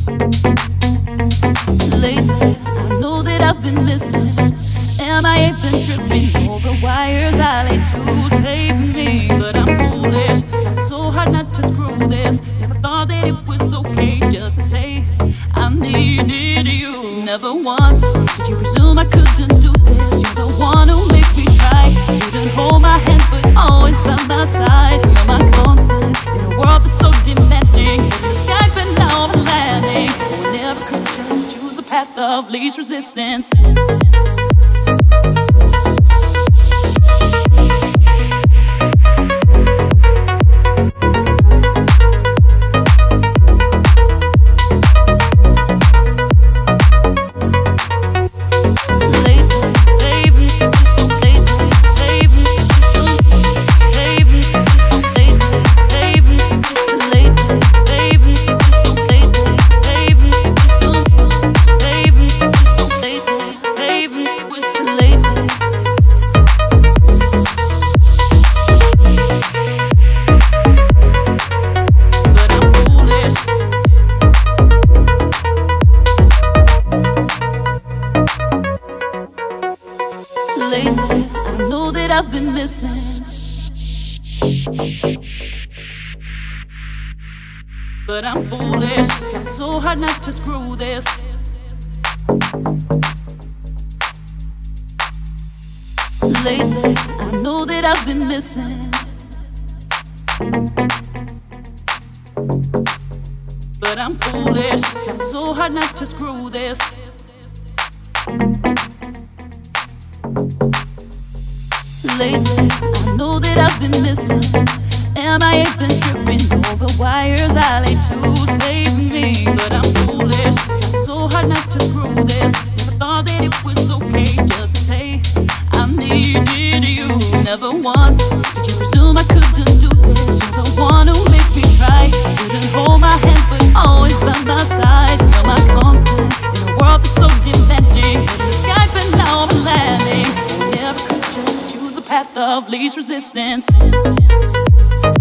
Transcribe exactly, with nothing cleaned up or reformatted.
Lately, I know that I've been missing. M I ain't been tripping over wires I lay to save me. But I'm foolish, tried so hard not to screw this. Never thought that it was okay just to say I needed you. Never once did you presume I couldn't do this. You're the one who makes me try. Didn't hold my hand but always by my side. You're my constant in a world that's so demanding. In the sky but now I'm landing. We never could just choose a path of least resistance. Lately, I know that I've been missing, but I'm foolish, tried so hard not to screw this. Lately, I know that I've been missing, but I'm foolish, tried so hard not to screw this. Lately, I know that I've been missing, and I ain't been tripping over wires I lay to save me. But I'm foolish, tried so hard not to screw this. Never thought that it was okay just to say I needed you. Never once did you presume I couldn't do this. You're the one who made me try. Didn't hold my hand but always by my side. You're my constant in a world that's so demanding. In the sky but now I'm landing. We never could just choose a path of least resistance.